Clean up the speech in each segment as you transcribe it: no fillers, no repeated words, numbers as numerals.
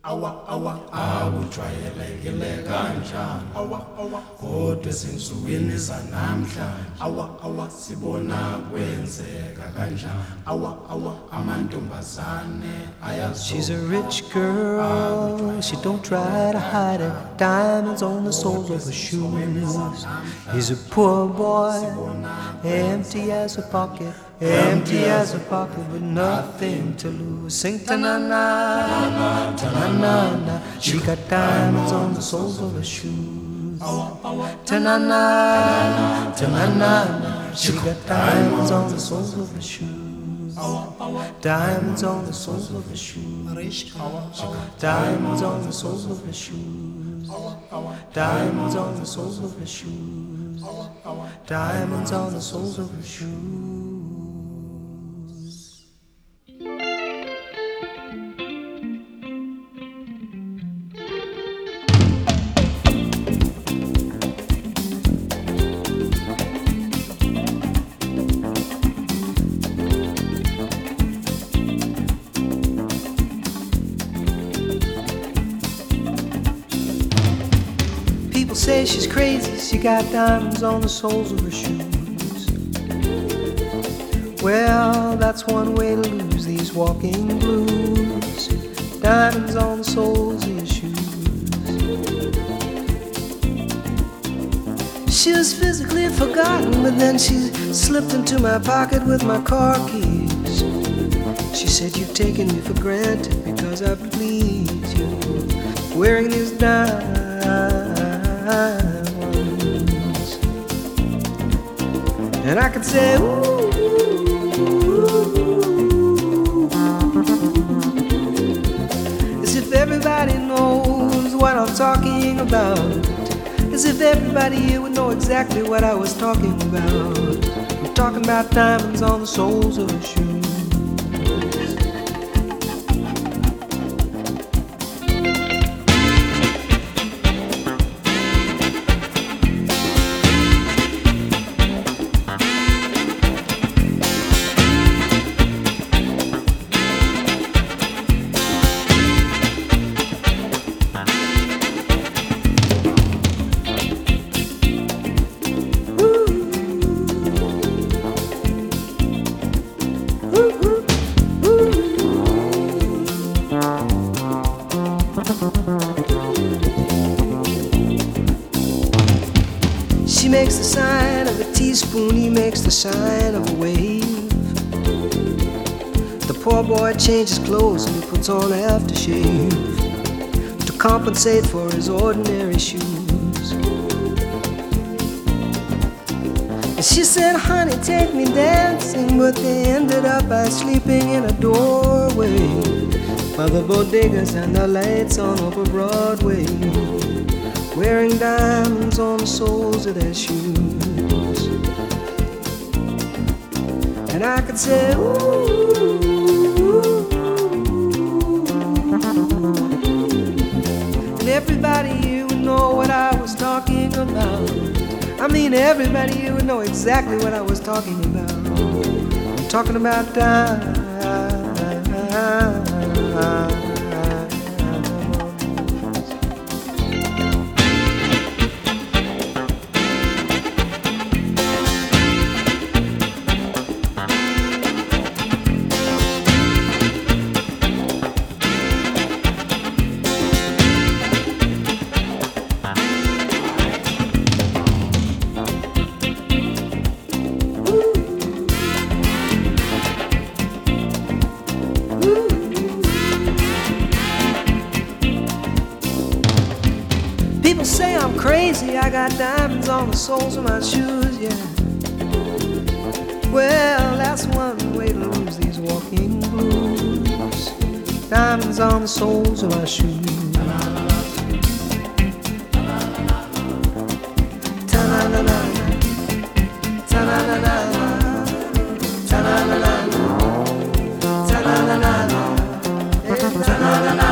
Awujwayelekile kanjani kodwa ezinsukwini zanamhlanje sibona kwenzeka kanjani amantombazane She's a rich girl, she don't try to hide it. Diamonds on the soles of her shoes. He's a poor boy, empty as a pocket, with nothing to lose. Sing ta-na-na, ta-na-na-na. She got diamonds on the soles of her shoes. Ta-na-na, ta-na-na-na. She got diamonds on the soles of her shoes. Diamonds on the soles of her shoes. Diamonds on the soles of her shoes. Diamonds on the soles of her shoes. Diamonds on the soles of her shoes. Say she's crazy, she got diamonds on the soles of her shoes. Well, that's one way to lose these walking blues. Diamonds on the soles of your shoes. She was physically forgotten, but then she slipped into my pocket with my car keys. She said, you've taken me for granted because I please you, wearing these diamonds. And I could say, ooh, as if everybody knows what I'm talking about, as if everybody here would know exactly what I was talking about. I'm talking about diamonds on the soles of her shoes. She makes the sign of a teaspoon, he makes the sign of a wave. The poor boy changes clothes and he puts on aftershave to compensate for his ordinary shoes. And she said, honey, take me dancing, but they ended up by sleeping in a doorway by the bodegas and the lights on over Broadway, wearing diamonds on the soles of their shoes. And I could say, ooh, and everybody here would know what I was talking about. I mean, everybody here would know exactly what I was talking about. I'm talking about diamonds. People say I'm crazy, I got diamonds on the soles of my shoes, yeah. Well, that's one way to lose these walking blues. Diamonds on the soles of my shoes. Ta-na-na-na, ta-na-na-na, ta-na-na-na, ta-na-na-na, ta-na-na-na.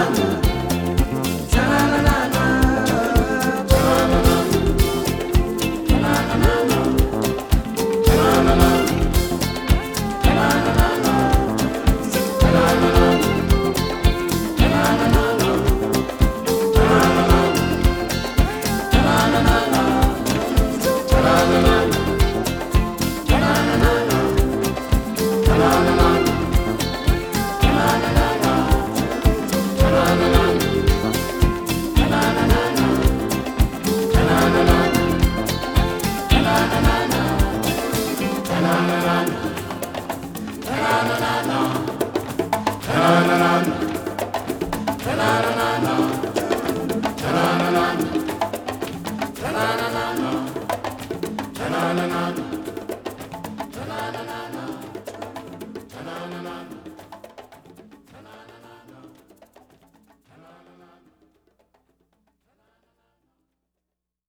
na na na